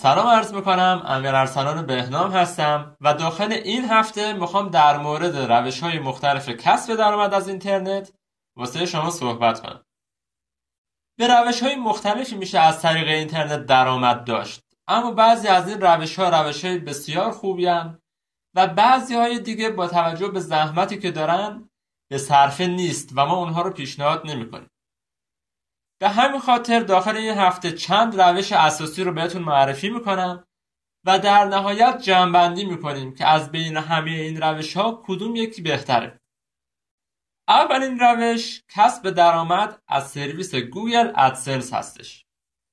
سلام عرض میکنم. امیر ارسلان بهنام هستم و داخل این هفته میخوام در مورد روش‌های مختلف کسب درآمد از اینترنت واسه شما صحبت کنم. به روش‌های مختلفی میشه از طریق اینترنت درآمد داشت، اما بعضی از این روش‌های بسیار خوبی هستند و بعضی‌های دیگه با توجه به زحمتی که دارن به صرفه نیست و ما اونها رو پیشنهاد نمی‌کنیم. به همین خاطر داخل این هفته چند روش اساسی رو بهتون معرفی میکنم و در نهایت جمع‌بندی میکنیم که از بین همه این روش‌ها کدوم یکی بهتره. اولین روش کسب درآمد از سرویس گوگل ادسنس هستش.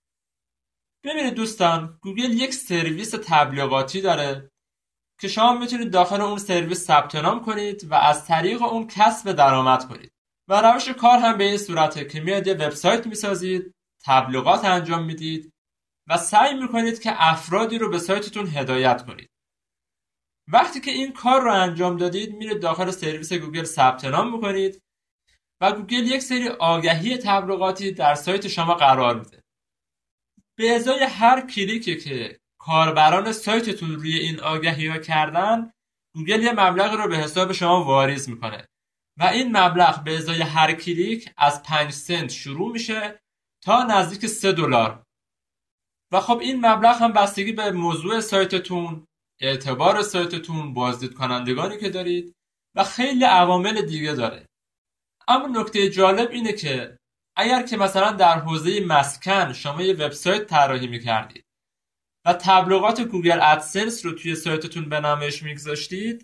ببینید دوستان، گوگل یک سرویس تبلیغاتی داره که شما میتونید داخل اون سرویس ثبت نام کنید و از طریق اون کسب درآمد کنید. و روش کار هم به این صورته که میاد یه وبسایت میسازید، تبلیغات انجام میدید و سعی میکنید که افرادی رو به سایتتون هدایت کنید. وقتی که این کار رو انجام دادید، میرید داخل سرویس گوگل ثبت نام میکنید و گوگل یک سری آگهی تبلیغاتی در سایت شما قرار میده. به ازای هر کلیکی که کاربران سایتتون روی این آگهی ها کردن، گوگل یه مبلغ رو به حساب شما واریز میکنه و این مبلغ به ازای هر کلیک از 5 سنت شروع میشه تا نزدیک $3. و خب این مبلغ هم بستگی به موضوع سایتتون، اعتبار سایتتون، بازدید کنندگانی که دارید و خیلی عوامل دیگه داره. اما نکته جالب اینه که اگر که مثلا در حوزه مسکن شما یه وبسایت طراحی میکردید و تبلیغات گوگل ادسنس رو توی سایتتون به نمایش میگذاشتید،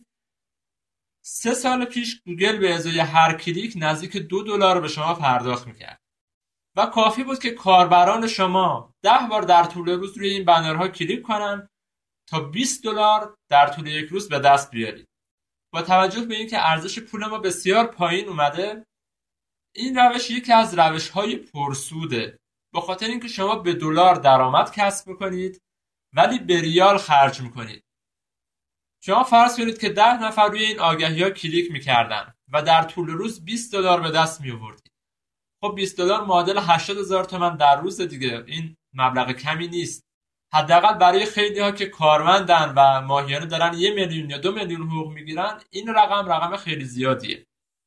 3 سال پیش گوگل به ازای هر کلیک نزدیک $2 به شما پرداخت میکرد و کافی بود که کاربران شما 10 بار در طول روز روی این بنرها کلیک کنن تا $20 در طول یک روز به دست بیارید. با توجه به اینکه ارزش پول ما بسیار پایین اومده، این روش یکی از روش‌های پرسوده، به خاطر اینکه شما به دلار درآمد کسب میکنید ولی به ریال خرج میکنید. شما فرض کنید که 10 نفر روی این آگهی‌ها کلیک میکردن و در طول روز $20 به دست میآوردید. خب $20 معادل 80,000 تومان در روز دیگه. این مبلغ کمی نیست. حداقل برای خیلی‌ها که کارمندن و ماهیانه دارن 1 میلیون یا 2 میلیون حقوق میگیرن، این رقم خیلی زیادیه.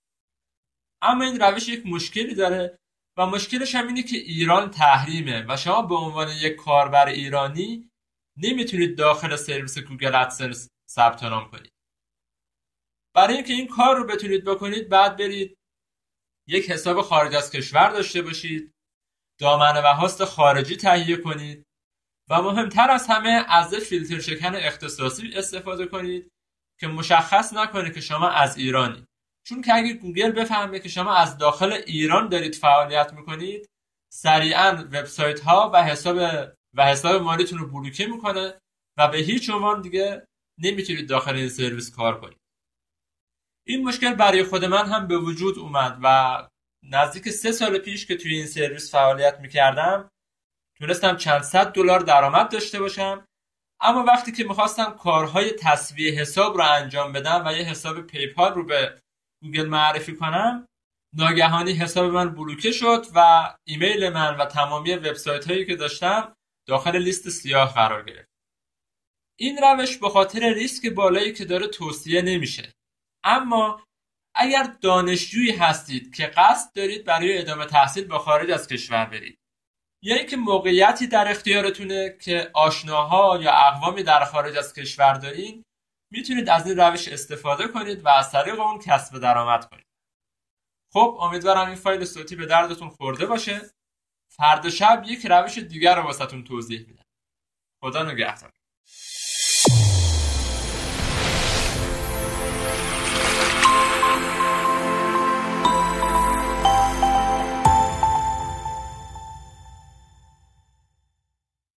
اما این روش یک مشکلی داره و مشکلش هم اینه که ایران تحریمه و شما به عنوان یک کاربر ایرانی نمیتونید داخل سرویس گوگل ادسنس ثبت نام کنید. برای اینکه این کار رو بتونید بکنید، بعد برید یک حساب خارج از کشور داشته باشید، دامنه و هاست خارجی تهیه کنید و مهمتر از همه از فیلتر شکن اختصاصی استفاده کنید که مشخص نکنه که شما از ایرانی. چون که اگه گوگل بفهمه که شما از داخل ایران دارید فعالیت میکنید، سریعا وبسایت ها و حساب مالیتون رو بلوکه میکنه و به هیچ عنوان دیگه نمیتونید داخل این سرویس کار کنید. این مشکل برای خود من هم به وجود اومد و نزدیک 3 سال پیش که توی این سرویس فعالیت میکردم تونستم چند صد $100 درآمد داشته باشم. اما وقتی که میخواستم کارهای تسویه حساب رو انجام بدم و یه حساب پیپال رو به گوگل معرفی کنم، ناگهانی حساب من بلوکه شد و ایمیل من و تمامی وبسایت هایی که داشتم داخل لیست سیاه قرار گرفت. این روش به خاطر ریسک بالایی که داره توصیه نمیشه. اما اگر دانشجویی هستید که قصد دارید برای ادامه تحصیل به خارج از کشور برید، یا اینکه موقعیتی در اختیارتونه که آشناها یا اقوامی در خارج از کشور دارین، میتونید از این روش استفاده کنید و از طریق اون کسب درآمد کنید. خب امیدوارم این فایل صوتی به دردتون خورده باشه. فردا شب یک روش دیگر رو واسهتون توضیح میدم. خدا نگهدار.